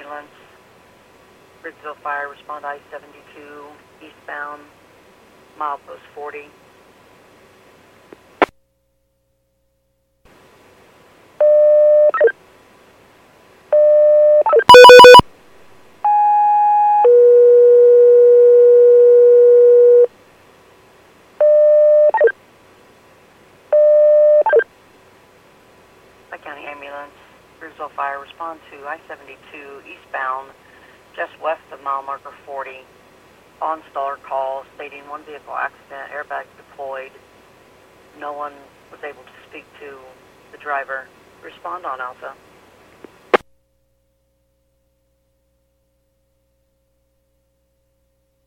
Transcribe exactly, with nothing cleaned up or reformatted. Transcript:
ambulance. Bridgeville Fire, respond I seventy-two, eastbound, milepost forty. County Ambulance, Bridgeville Fire, respond to I seventy-two, eastbound, just west of mile marker forty. On-staller call stating one vehicle accident, airbag deployed. No one was able to speak to the driver. Respond on Alpha.